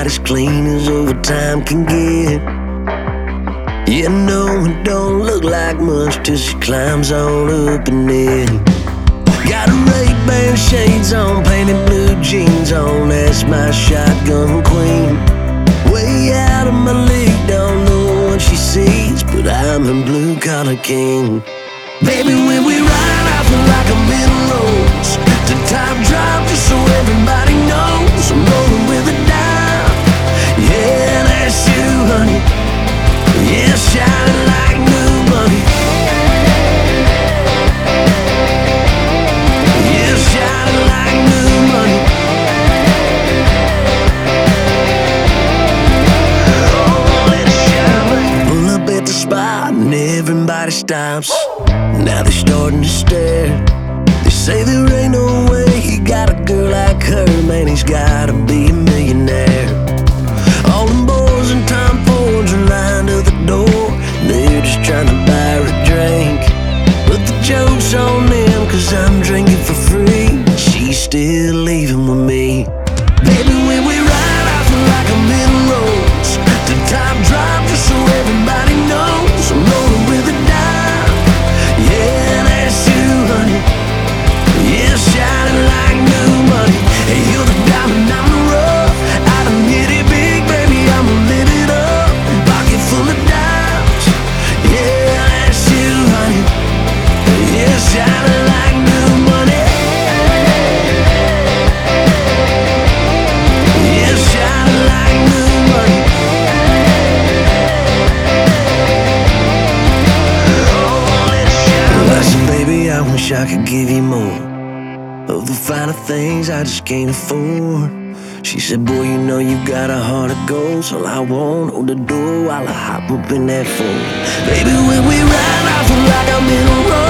as clean as overtime can get. Yeah, no, it don't look like much till she climbs on up in it. Got a Ray-Ban shades on, painted blue jeans on, that's my shotgun queen. Way out of my league, don't know what she sees, but I'm a blue-collar king. Baby, when we ride, I feel like I'm in roads to top drop, just so everybody knows I'm rolling with a dime. Yeah, that's you, honey. Yeah, shining like new money. Yeah, shining like new money. Oh, let it shine. Pull up at the spot and everybody stops. Now they're starting to stare. They say there ain't no way he got a girl like her. Man, he's gotta be a millionaire. All them boys and Tom Fords are lined at the door. They're just trying to buy her a drink. But the joke's on them, cause I'm drinking for free. She's still leaving with me. Baby, when we ride, I feel like I'm in roads to top drop, just so everybody knows I'm rolling with a dime. Yeah, that's you, honey. Yeah, shining like new money. Hey, you're the diamond, I'm the rough. I done hit it big, baby, I'ma live it up. Pocket full of dimes. Yeah, that's you, honey. Yeah, shining like new money. Yeah, shining like new money. Oh, let it shine. I said, baby, I wish I could give you more of the finer things I just can't afford. She said, boy, you know you got a heart of gold, so I won't hold the door while I hop up in that phone. Baby, when we ride, I feel like I'm in a road